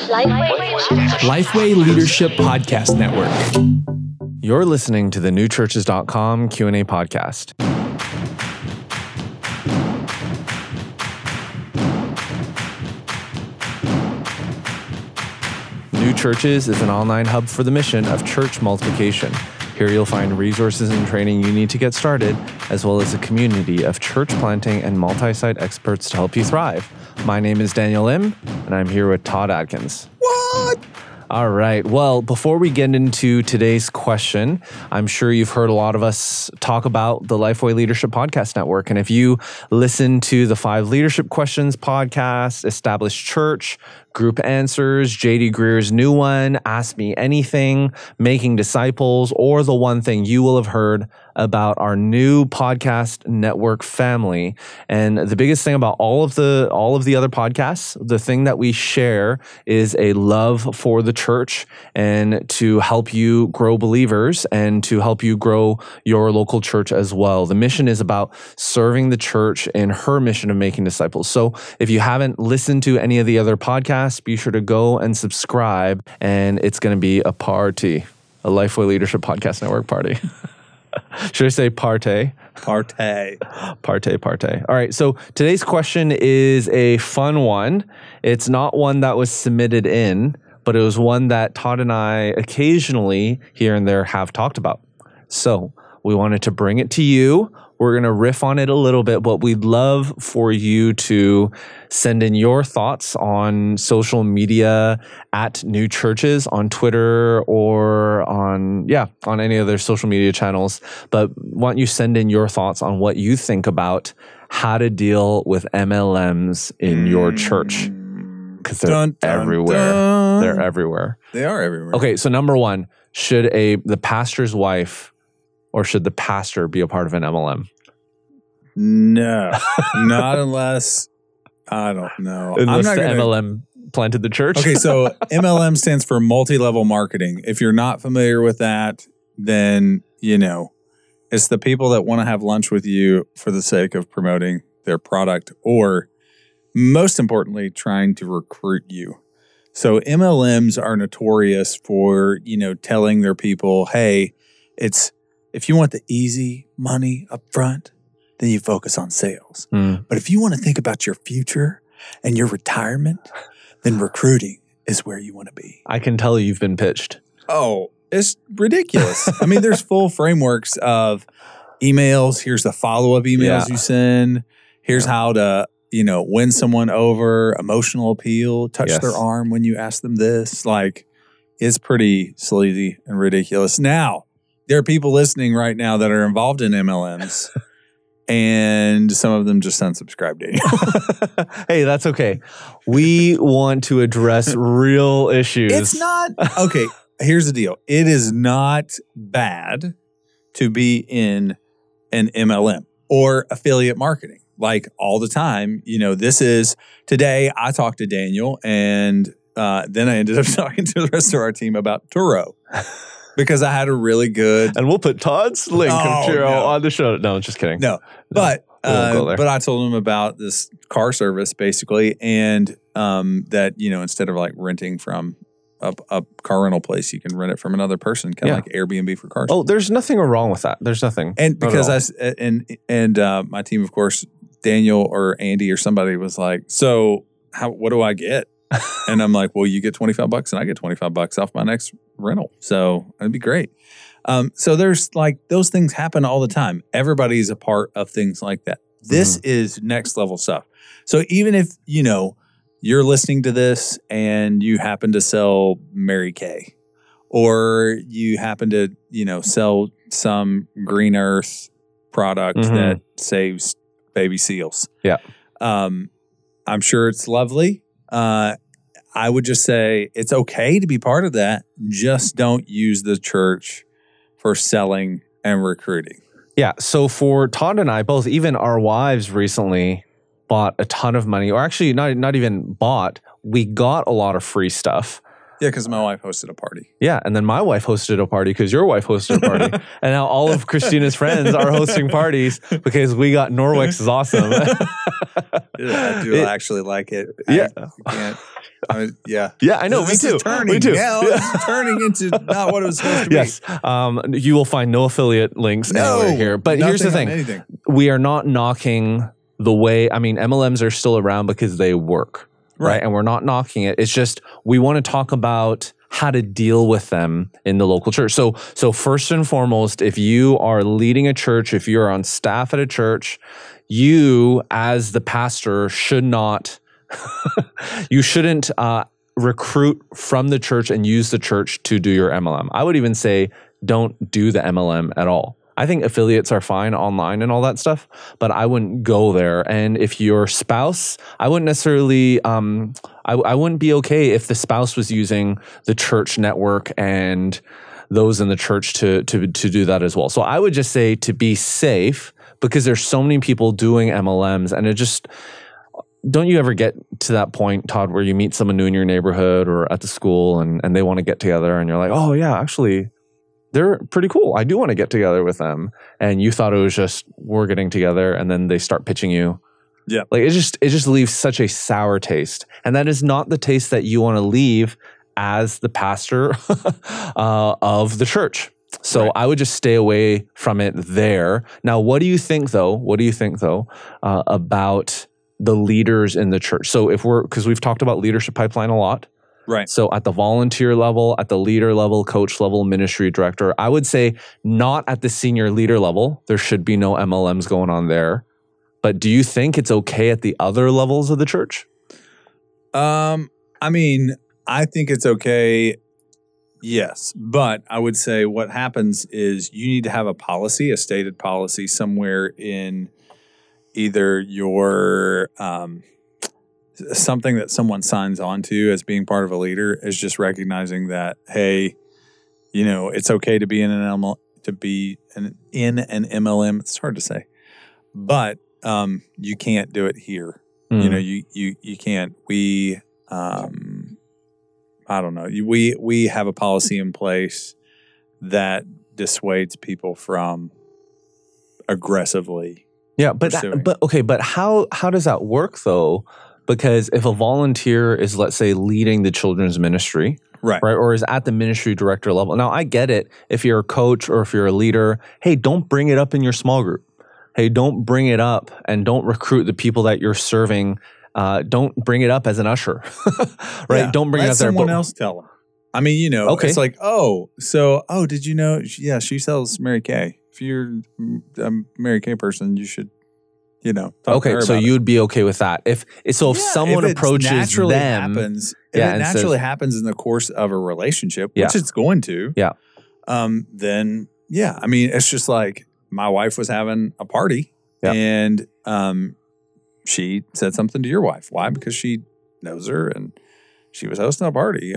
Lifeway Leadership Podcast Network. You're listening to the newchurches.com Q&A podcast. New Churches is an online hub for the mission of church multiplication. Here you'll find resources and training you need to get started, as well as a community of church planting and multi-site experts to help you thrive. My name is Daniel Lim, and I'm here with Todd Adkins. What? All right. Well, before we get into today's question, I'm sure you've heard a lot of us talk about the Lifeway Leadership Podcast Network. And if you listen to the 5 Leadership Questions podcast, Established Church, Group Answers, J.D. Greer's new one, Ask Me Anything, Making Disciples, or the one thing you will have heard about our new podcast network family. And the biggest thing about all of the other podcasts, the thing that we share is a love for the church and to help you grow believers and to help you grow your local church as well. The mission is about serving the church in her mission of making disciples. So if you haven't listened to any of the other podcasts, be sure to go and subscribe, and it's going to be a party, a Lifeway Leadership Podcast Network party. Should I say partay? Partay. Partay. All right, so today's question is a fun one. It's not one that was submitted in, but it was one that Todd and I occasionally here and there have talked about. So we wanted to bring it to you. We're going to riff on it a little bit, but we'd love for you to send in your thoughts on social media at New Churches on Twitter or on any other social media channels. But why don't you send in your thoughts on what you think about how to deal with MLMs in your church? Because they're everywhere. Dun. They're everywhere. They are everywhere. Okay, so number one, should the pastor's wife or should the pastor be a part of an MLM? No, not unless, I don't know. Unless the MLM planted the church? Okay, so MLM stands for multi-level marketing. If you're not familiar with that, then, it's the people that want to have lunch with you for the sake of promoting their product or, most importantly, trying to recruit you. So MLMs are notorious for, telling their people, hey, if you want the easy money up front, then you focus on sales. But if you want to think about your future and your retirement, then recruiting is where you want to be. I can tell you've been pitched. Oh, it's ridiculous. I mean, there's full frameworks of emails. Here's the follow-up emails you send. Here's how to, win someone over, emotional appeal, touch their arm when you ask them this. It's pretty sleazy and ridiculous. Now, there are people listening right now that are involved in MLMs, and some of them just unsubscribed to you. Hey, that's okay. We want to address real issues. It's not, okay, here's the deal. It is not bad to be in an MLM or affiliate marketing. All the time, today I talked to Daniel, and then I ended up talking to the rest of our team about Turo. Because I had a really good... And we'll put Todd's link of Turo on the show. No, just kidding. No. But I told him about this car service, basically, and that, instead of renting from a car rental place, you can rent it from another person, kind of like Airbnb for cars. Oh, there's nothing wrong with that. There's nothing. And because my team, of course, Daniel or Andy or somebody was like, so what do I get? And I'm like, well, you get $25 and I get $25 off my next rental. So that'd be great. So there's those things happen all the time. Everybody's a part of things like that. This is next level stuff. So even if, you're listening to this and you happen to sell Mary Kay, or you happen to, sell some Green Earth product that saves baby seals. Yeah. I'm sure it's lovely. I would just say it's okay to be part of that. Just don't use the church for selling and recruiting. Yeah. So for Todd and I, both, even our wives recently bought a ton of money, or actually not even bought. We got a lot of free stuff. Yeah, because my wife hosted a party. Yeah, and then my wife hosted a party because your wife hosted a party. And now all of Christina's friends are hosting parties because we got Norwex is awesome. I do actually like it. Yeah. Yeah. Yeah, I know. This me too. is turning. Me too. Yeah, it's turning into not what it was supposed to be. Yes. You will find no affiliate links anywhere here. But here's the nothing on thing. anything. We are not knocking the way, MLMs are still around because they work, right? And we're not knocking it. It's just we want to talk about how to deal with them in the local church. So first and foremost, if you are leading a church, if you're on staff at a church, you as the pastor should not, you shouldn't recruit from the church and use the church to do your MLM. I would even say don't do the MLM at all. I think affiliates are fine online and all that stuff, but I wouldn't go there. And if your spouse, I wouldn't necessarily, I wouldn't be okay if the spouse was using the church network and those in the church to do that as well. So I would just say to be safe, because there's so many people doing MLMs, and it just, don't you ever get to that point, Todd, where you meet someone new in your neighborhood or at the school and they want to get together and you're like, oh yeah, actually, they're pretty cool. I do want to get together with them. And you thought it was just, we're getting together, and then they start pitching you. Yeah. Like it just leaves such a sour taste. And that is not the taste that you want to leave as the pastor of the church. So Right. I would just stay away from it there. Now, what do you think though? About the leaders in the church? So because we've talked about leadership pipeline a lot. Right. So at the volunteer level, at the leader level, coach level, ministry director, I would say not at the senior leader level. There should be no MLMs going on there. But do you think it's okay at the other levels of the church? I think it's okay. Yes. But I would say what happens is you need to have a policy, a stated policy somewhere in either your, something that someone signs on to as being part of a leader, is just recognizing that, hey, it's okay to be in an MLM, in an MLM. It's hard to say, but you can't do it here. You can't. We I don't know. We have a policy in place that dissuades people from aggressively. Yeah, but how does that work though? Because if a volunteer is, let's say, leading the children's ministry, right, or is at the ministry director level. Now, I get it. If you're a coach or if you're a leader, hey, don't bring it up in your small group. Hey, don't bring it up and don't recruit the people that you're serving. Don't bring it up as an usher, right? Yeah, don't bring it up there. Let someone else tell them. Okay. It's like, did you know? Yeah, she sells Mary Kay. If you're a Mary Kay person, you should, talk to her so about you'd be okay with that. If someone approaches them, happens in the course of a relationship, which it's going to, then it's just like my wife was having a party and she said something to your wife. Why? Because she knows her and she was hosting a party.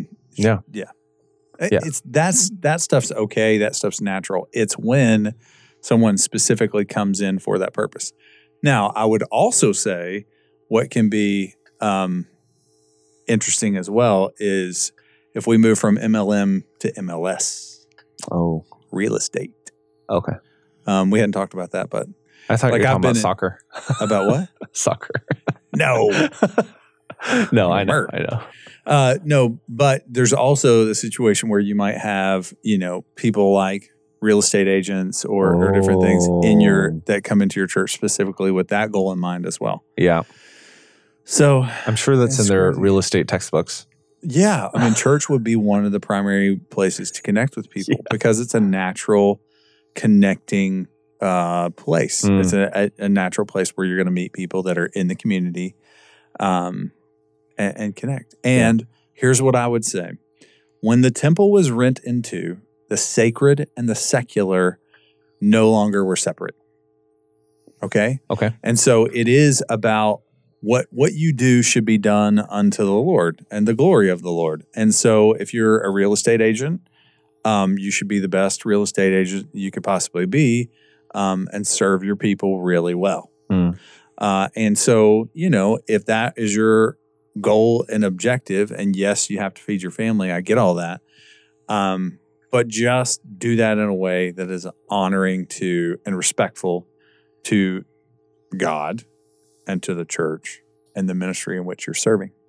That stuff's okay. That stuff's natural. It's when someone specifically comes in for that purpose. Now, I would also say what can be interesting as well is if we move from MLM to MLS. Oh, real estate. Okay. We hadn't talked about that, but I thought you were talking about soccer. About what? Soccer. No. No, I know. No, but there's also the situation where you might have, people like real estate agents or different things that come into your church specifically with that goal in mind as well. Yeah. So I'm sure that's in their real estate textbooks. Yeah. Church would be one of the primary places to connect with people because it's a natural connecting place. It's a natural place where you're going to meet people that are in the community and connect. And here's what I would say. When the temple was rent into, the sacred and the secular no longer were separate. Okay? Okay. And so it is about what you do should be done unto the Lord and the glory of the Lord. And so if you're a real estate agent, you should be the best real estate agent you could possibly be and serve your people really well. And so, if that is your goal and objective, and yes, you have to feed your family, I get all that. But just do that in a way that is honoring to and respectful to God and to the church and the ministry in which you're serving.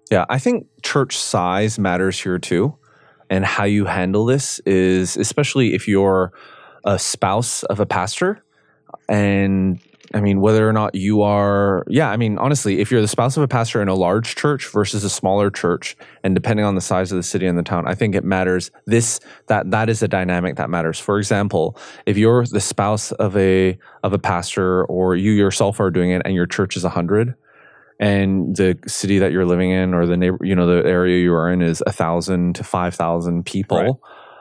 Yeah, I think church size matters here too. And how you handle this is, especially if you're a spouse of a pastor, and I mean, whether or not you are, honestly, if you're the spouse of a pastor in a large church versus a smaller church, and depending on the size of the city and the town, I think it matters. That is a dynamic that matters. For example, if you're the spouse of a pastor, or you yourself are doing it, and your church is 100, and the city that you're living in, or the the area you are in, is 1,000 to 5,000 people, Right.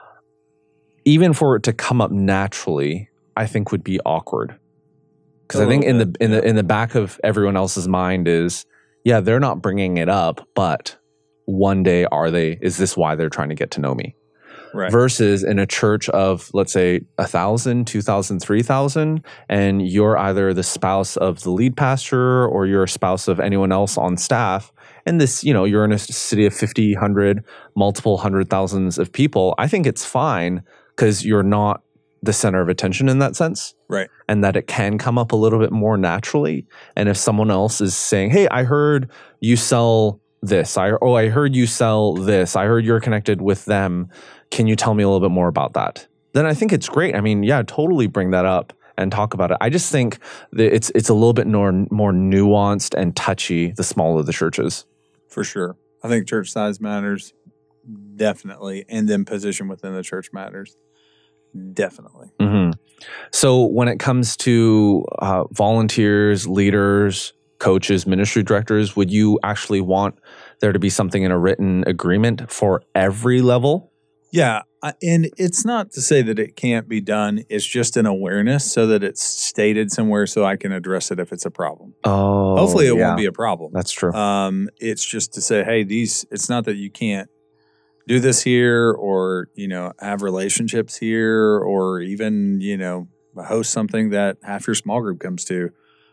even for it to come up naturally, I think would be awkward. Because I think in the back of everyone else's mind is, yeah, they're not bringing it up, but one day is this why they're trying to get to know me? Right. Versus in a church of, let's say, 1,000, 2,000, 3,000, and you're either the spouse of the lead pastor, or you're a spouse of anyone else on staff, and this, you're in a city of 50, 100, multiple hundred thousands of people, I think it's fine because you're not the center of attention in that sense. Right. And that it can come up a little bit more naturally. And if someone else is saying, hey, I heard you sell this. I heard you sell this. I heard you're connected with them. Can you tell me a little bit more about that? Then I think it's great. I mean, yeah, totally bring that up and talk about it. I just think that it's a little bit more nuanced and touchy the smaller the churches. For sure. I think church size matters, definitely. And then position within the church matters. Definitely. Mm-hmm. So when it comes to volunteers, leaders, coaches, ministry directors, would you actually want there to be something in a written agreement for every level? Yeah. And it's not to say that it can't be done. It's just an awareness so that it's stated somewhere so I can address it if it's a problem. Oh, Hopefully it won't be a problem. That's true. It's just to say, hey, it's not that you can't do this here, or, have relationships here, or even, host something that half your small group comes to.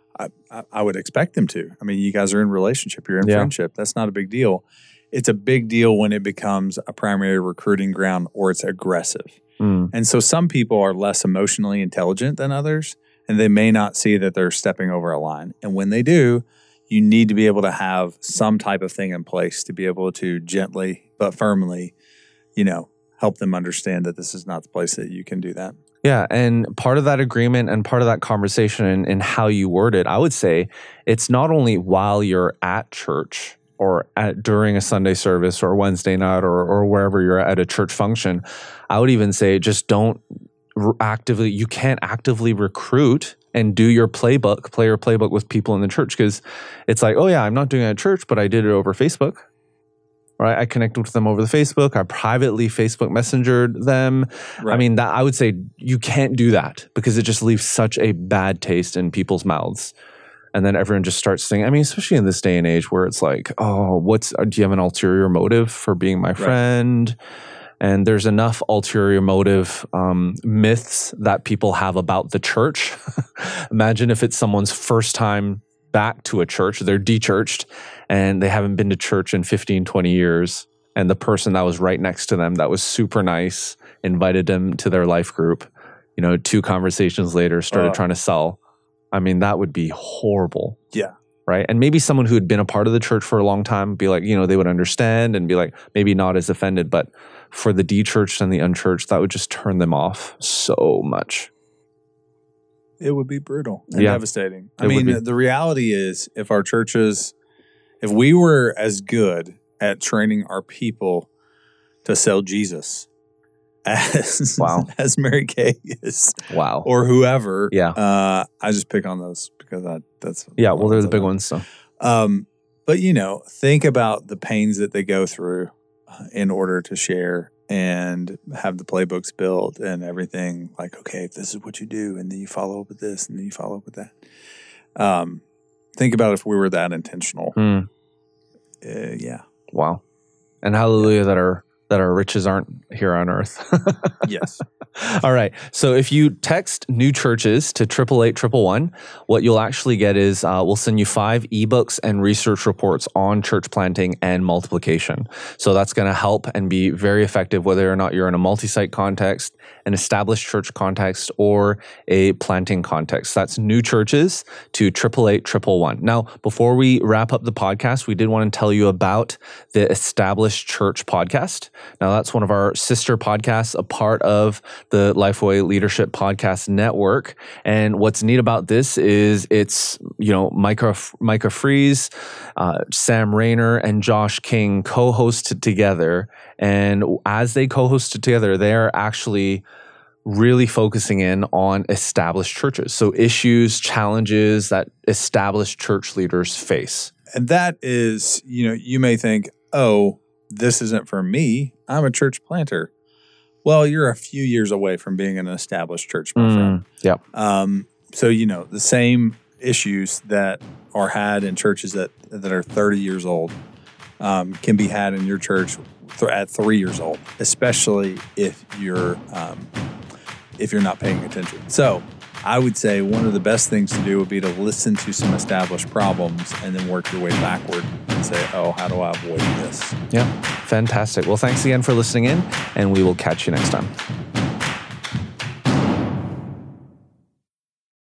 I would expect them to. I mean, you guys are in relationship, you're in friendship. That's not a big deal. It's a big deal when it becomes a primary recruiting ground or it's aggressive. And so some people are less emotionally intelligent than others, and they may not see that they're stepping over a line. And when they do, you need to be able to have some type of thing in place to be able to gently but firmly, help them understand that this is not the place that you can do that. Yeah, and part of that agreement and part of that conversation and how you word it, I would say it's not only while you're at church or during a Sunday service or Wednesday night or wherever you're at a church function. I would even say just don't you can't actively recruit and play your playbook with people in the church, because it's like, oh yeah, I'm not doing it at church, but I did it over Facebook. Right, I connected with them over the Facebook. I privately Facebook messengered them. Right. I mean, I would say you can't do that because it just leaves such a bad taste in people's mouths. And then everyone just starts thinking, I mean, especially in this day and age where it's like, oh, do you have an ulterior motive for being my friend? And there's enough ulterior motive myths that people have about the church. Imagine if it's someone's first time back to a church, they're de-churched, and they haven't been to church in 15, 20 years. And the person that was right next to them that was super nice invited them to their life group. 2 conversations later, started trying to sell. I mean, that would be horrible. Yeah. Right. And maybe someone who had been a part of the church for a long time be like, they would understand and be like, maybe not as offended. But for the de-churched and the unchurched, that would just turn them off so much. It would be brutal and devastating. I mean, the reality is if we were as good at training our people to sell Jesus as Mary Kay is, or whoever, I just pick on those because that's they're the big ones. So, but think about the pains that they go through in order to share and have the playbooks built and everything. Like, okay, this is what you do, and then you follow up with this, and then you follow up with that. Think about if we were that intentional. Wow. And hallelujah that our that our riches aren't here on earth. Yes. All right. So if you text new churches to 888-111, what you'll actually get is we'll send you 5 ebooks and research reports on church planting and multiplication. So that's going to help and be very effective whether or not you're in a multi-site context, an established church context, or a planting context. That's new churches to 888-111. Now, before we wrap up the podcast, we did want to tell you about the Established Church podcast. Now, that's one of our sister podcasts, a part of the Lifeway Leadership Podcast Network. And what's neat about this is it's, Micah Fries, Sam Rayner, and Josh King co-hosted together. And as they co-hosted together, they're actually really focusing in on established churches. So issues, challenges that established church leaders face. And that is, you may think, oh, this isn't for me. I'm a church planter. Well, you're a few years away from being an established church, my friend. Yep. So, the same issues that are had in churches that are 30 years old can be had in your church at 3 years old, especially if you're not paying attention. So I would say one of the best things to do would be to listen to some established problems and then work your way backward and say, oh, how do I avoid this? Yeah, fantastic. Well, thanks again for listening in, and we will catch you next time.